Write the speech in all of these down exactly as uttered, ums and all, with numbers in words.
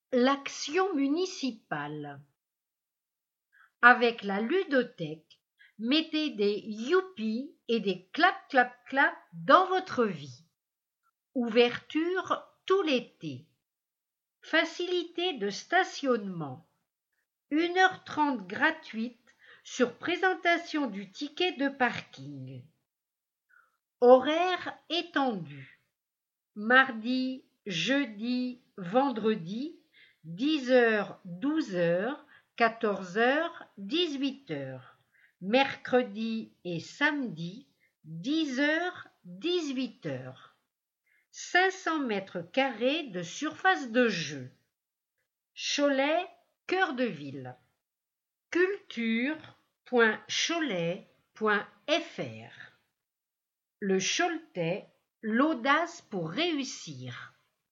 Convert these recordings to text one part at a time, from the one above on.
L'action municipale. Avec la ludothèque, mettez des youpi et des clap clap clap dans votre vie. Ouverture tout l'été. Facilité de stationnement. une heure trente gratuite sur présentation du ticket de parking. Horaire étendu. Mardi, jeudi, vendredi, dix heures douze heures, quatorze heures dix-huit heures. Mercredi et samedi, dix heures dix-huit heures. cinq cents mètres carrés de surface de jeu. Cholet, cœur de ville. culture point cholet point f r. Le Choletais, l'audace pour réussir.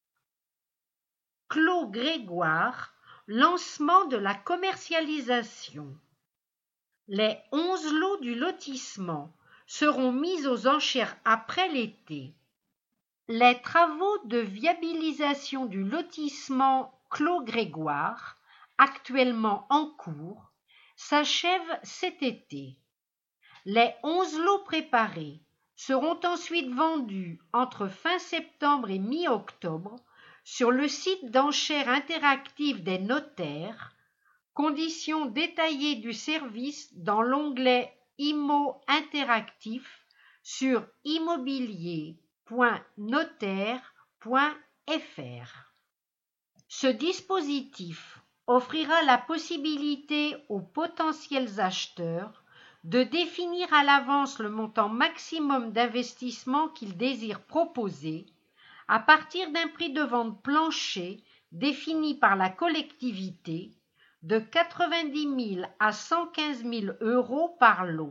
Clos Grégoire, lancement de la commercialisation. Les onze lots du lotissement seront mis aux enchères après l'été. Les travaux de viabilisation du lotissement Clos Grégoire, actuellement en cours, s'achèvent cet été. Les onze lots préparés seront ensuite vendus entre fin septembre et mi-octobre sur le site d'enchères interactives des notaires, conditions détaillées du service dans l'onglet Immo interactif sur immobilier point notaire point f r. Ce dispositif offrira la possibilité aux potentiels acheteurs de définir à l'avance le montant maximum d'investissement qu'ils désirent proposer à partir d'un prix de vente plancher défini par la collectivité de quatre-vingt-dix mille à cent quinze mille euros par lot.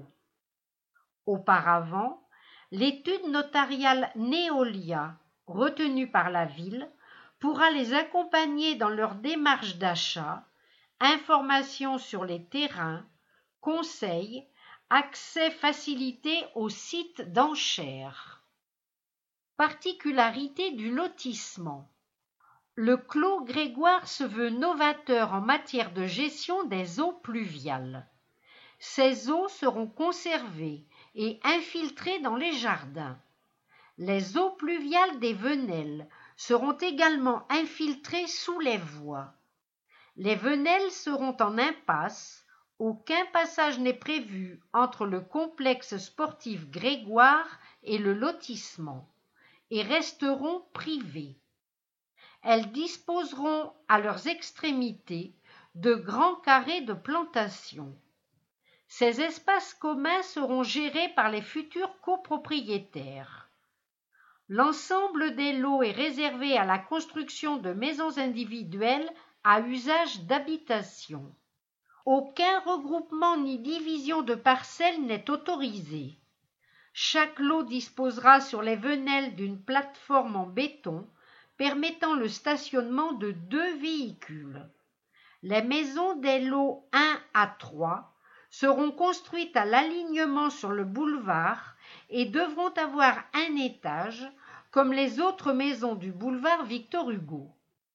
Auparavant, l'étude notariale Neolia, retenue par la ville, pourra les accompagner dans leur démarche d'achat, informations sur les terrains, conseils, accès facilité au site d'enchères. Particularité du lotissement. Le Clos Grégoire se veut novateur en matière de gestion des eaux pluviales. Ces eaux seront conservées et infiltrées dans les jardins. Les eaux pluviales des Venelles seront également infiltrées sous les voies. Les Venelles seront en impasse. Aucun passage n'est prévu entre le complexe sportif Grégoire et le lotissement et resteront privées. Elles disposeront à leurs extrémités de grands carrés de plantation. Ces espaces communs seront gérés par les futurs copropriétaires. L'ensemble des lots est réservé à la construction de maisons individuelles à usage d'habitation. Aucun regroupement ni division de parcelles n'est autorisé. Chaque lot disposera sur les venelles d'une plateforme en béton permettant le stationnement de deux véhicules. Les maisons des lots un à trois seront construites à l'alignement sur le boulevard et devront avoir un étage comme les autres maisons du boulevard Victor Hugo.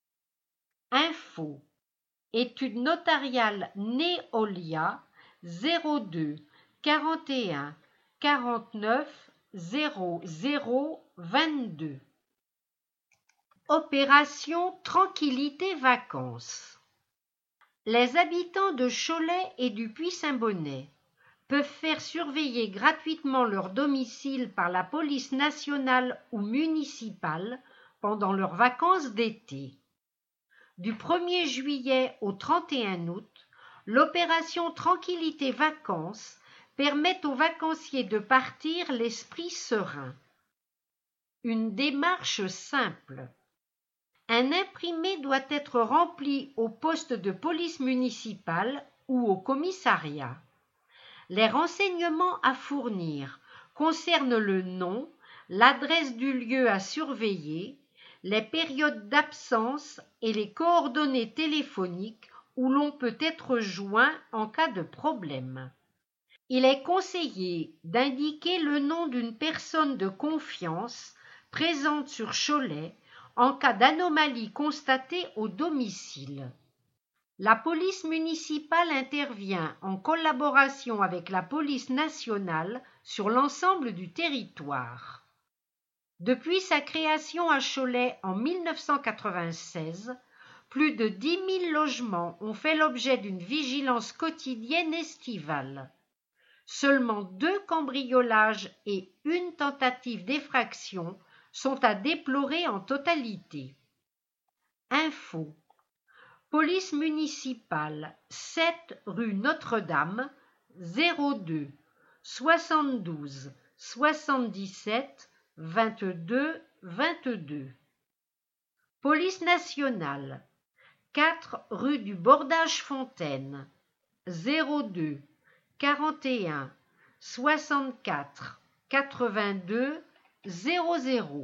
Info. Étude notariale Neolia zéro deux quarante et un quarante-neuf zéro zéro vingt-deux. Opération Tranquillité Vacances. Les habitants de Cholet et du Puy-Saint-Bonnet peuvent faire surveiller gratuitement leur domicile par la police nationale ou municipale pendant leurs vacances d'été. Du premier juillet au trente et un août, l'opération Tranquillité Vacances permet aux vacanciers de partir l'esprit serein. Une démarche simple. Un imprimé doit être rempli au poste de police municipale ou au commissariat. Les renseignements à fournir concernent le nom, l'adresse du lieu à surveiller, les périodes d'absence et les coordonnées téléphoniques où l'on peut être joint en cas de problème. Il est conseillé d'indiquer le nom d'une personne de confiance présente sur Cholet en cas d'anomalie constatée au domicile. La police municipale intervient en collaboration avec la police nationale sur l'ensemble du territoire. Depuis sa création à Cholet en mille neuf cent quatre-vingt-seize, plus de dix mille logements ont fait l'objet d'une vigilance quotidienne estivale. Seulement deux cambriolages et une tentative d'effraction sont à déplorer en totalité. Info. Police municipale, sept rue Notre-Dame, zéro deux soixante-douze soixante-dix-sept vingt-deux vingt-deux. Police nationale, quatre rue du Bordage Fontaine, zéro deux quarante et un soixante-quatre quatre-vingt-deux zéro zéro.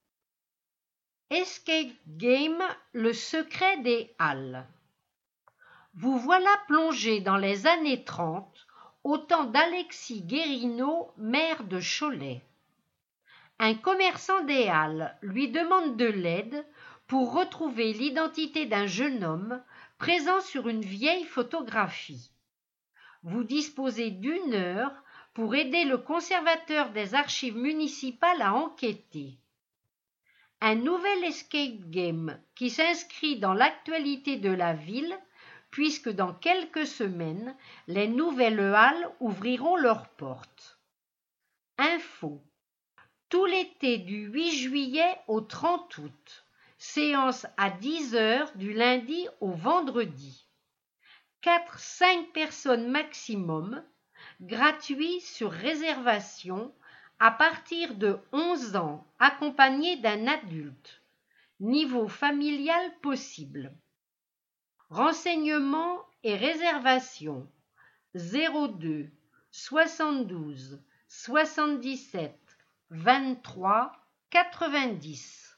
Escape Game, le secret des Halles. Vous voilà plongé dans les années trente, au temps d'Alexis Guérineau, maire de Cholet. Un commerçant des Halles lui demande de l'aide pour retrouver l'identité d'un jeune homme présent sur une vieille photographie. Vous disposez d'une heure pour aider le conservateur des archives municipales à enquêter. Un nouvel escape game qui s'inscrit dans l'actualité de la ville, puisque dans quelques semaines, les nouvelles halles ouvriront leurs portes. Info. Tout l'été du huit juillet au trente août, séance à dix heures du lundi au vendredi. quatre à cinq personnes maximum, gratuit sur réservation, à partir de onze ans, accompagné d'un adulte. Niveau familial possible. Renseignements et réservations zéro deux soixante-douze soixante-dix-sept vingt-trois quatre-vingt-dix.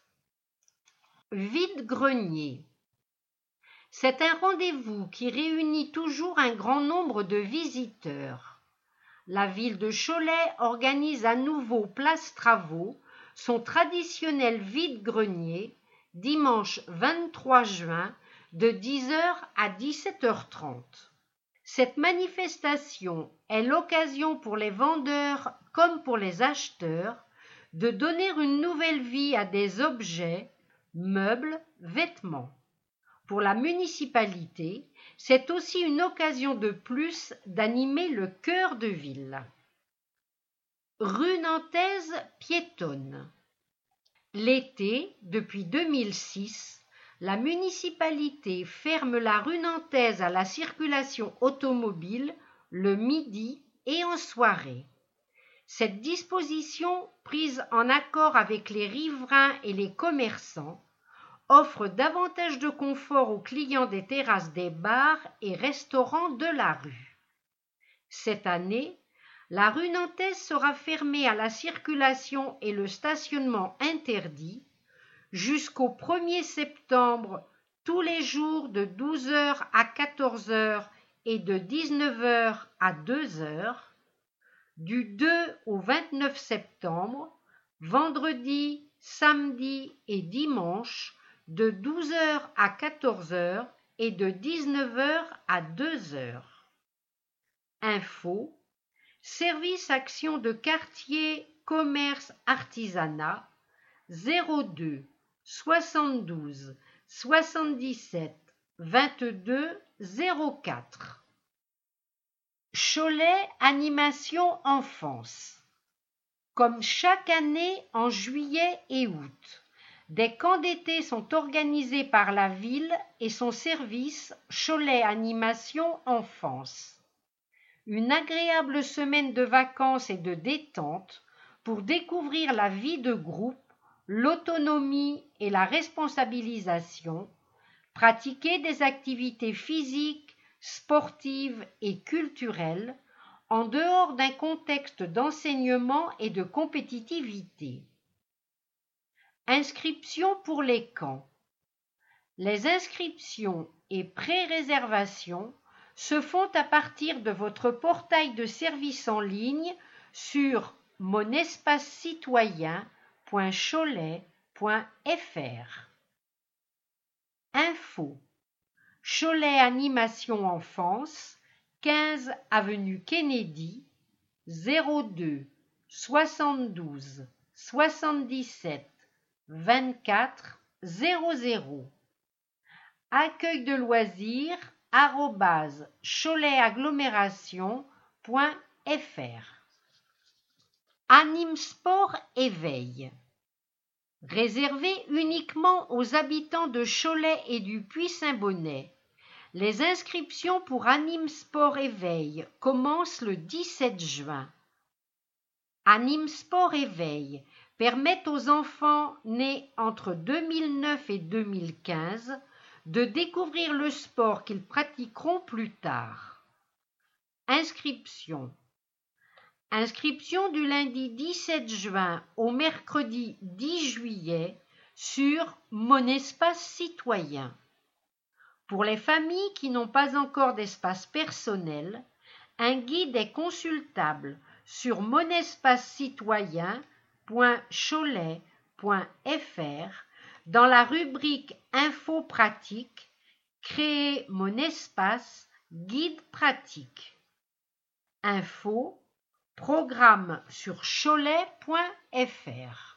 Vide-grenier. C'est un rendez-vous qui réunit toujours un grand nombre de visiteurs. La ville de Cholet organise à nouveau place Travaux son traditionnel vide-grenier dimanche vingt-trois juin de dix heures à dix-sept heures trente. Cette manifestation est l'occasion pour les vendeurs comme pour les acheteurs de donner une nouvelle vie à des objets, meubles, vêtements. Pour la municipalité, c'est aussi une occasion de plus d'animer le cœur de ville. Rue nantaise piétonne. L'été, depuis deux mille six, la municipalité ferme la rue nantaise à la circulation automobile le midi et en soirée. Cette disposition, prise en accord avec les riverains et les commerçants, offre davantage de confort aux clients des terrasses des bars et restaurants de la rue. Cette année, la rue nantaise sera fermée à la circulation et le stationnement interdit jusqu'au premier septembre, tous les jours de douze heures à quatorze heures et de dix-neuf heures à deux heures, du deux au vingt-neuf septembre, vendredi, samedi et dimanche, de douze heures à quatorze heures et de dix-neuf heures à deux heures. Info. Service action de quartier, commerce, artisanat, zéro deux soixante-douze soixante-dix-sept vingt-deux zéro quatre. Cholet Animation Enfance. Comme chaque année en juillet et août, des camps d'été sont organisés par la ville et son service Cholet Animation Enfance. Une agréable semaine de vacances et de détente pour découvrir la vie de groupe, l'autonomie et la responsabilisation, pratiquer des activités physiques, sportives et culturelles en dehors d'un contexte d'enseignement et de compétitivité. Inscription pour les camps. Les inscriptions et pré-réservations se font à partir de votre portail de service en ligne sur mon espace citoyen point cholet point f r. Info. Cholet Animation Enfance, quinze avenue Kennedy, zéro deux soixante-douze soixante-dix-sept vingt-quatre zéro zéro. Accueil de loisirs arobase cholet-agglomération point f r. Animesport Éveil. Réservé uniquement aux habitants de Cholet et du Puy-Saint-Bonnet. Les inscriptions pour Animesport Éveil commencent le dix-sept juin. Animesport Éveil permet aux enfants nés entre deux mille neuf et deux mille quinze de découvrir le sport qu'ils pratiqueront plus tard. Inscription. Inscription du lundi dix-sept juin au mercredi dix juillet sur Mon Espace Citoyen. Pour les familles qui n'ont pas encore d'espace personnel, un guide est consultable sur monespacecitoyen point cholet point f r dans la rubrique Info pratique, Créer mon espace, guide pratique. Info, programme sur cholet point f r.